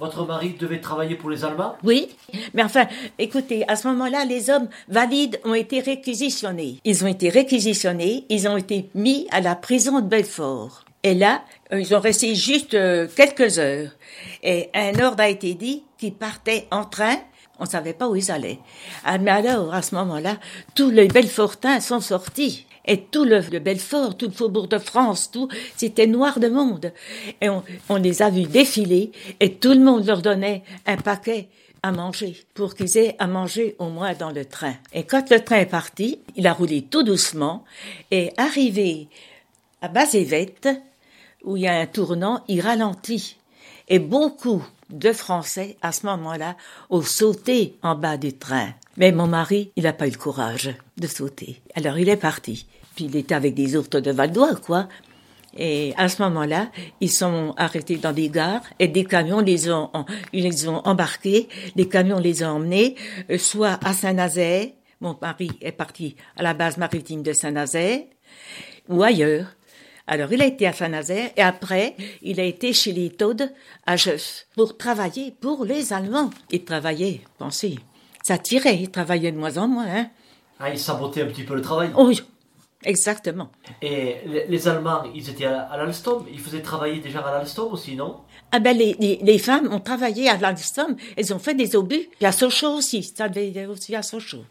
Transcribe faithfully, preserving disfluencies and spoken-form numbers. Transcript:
Votre mari devait travailler pour les Allemands? Oui, mais enfin, écoutez, à ce moment-là, les hommes valides ont été réquisitionnés. Ils ont été réquisitionnés, ils ont été mis à la prison de Belfort. Et là, ils ont resté juste euh, quelques heures. Et un ordre a été dit qu'ils partaient en train. On ne savait pas où ils allaient. Ah, mais alors, à ce moment-là, tous les Belfortins sont sortis. Et tout le, le Belfort, tout le faubourg de France, tout, c'était noir de monde. Et on, on les a vus défiler et tout le monde leur donnait un paquet à manger pour qu'ils aient à manger au moins dans le train. Et quand le train est parti, il a roulé tout doucement et arrivé à Bazévette, où il y a un tournant, il ralentit. Et beaucoup de Français, à ce moment-là, ont sauté en bas du train. Mais mon mari, il n'a pas eu le courage de sauter. Alors il est parti. Puis il était avec des ourtes de Valdois, quoi. Et à ce moment-là, ils sont arrêtés dans des gares et des camions les ont, ils les ont embarqués. Les camions les ont emmenés, euh, soit à Saint-Nazaire. Mon mari est parti à la base maritime de Saint-Nazaire, ou ailleurs. Alors, il a été à Saint-Nazaire et après, il a été chez les Taudes à Jeuf pour travailler pour les Allemands. Il travaillait, pensez, ça tirait, il travaillait de moins en moins. Hein. Ah, il sabotait un petit peu le travail. Oui, exactement. Et les, les Allemands, ils étaient à, à l'Alstom, ils faisaient travailler des gens à l'Alstom aussi, non? Ah ben, les, les, les femmes ont travaillé à l'Alstom, elles ont fait des obus. Puis à Sochaux aussi, ça devait être aussi à Sochaux.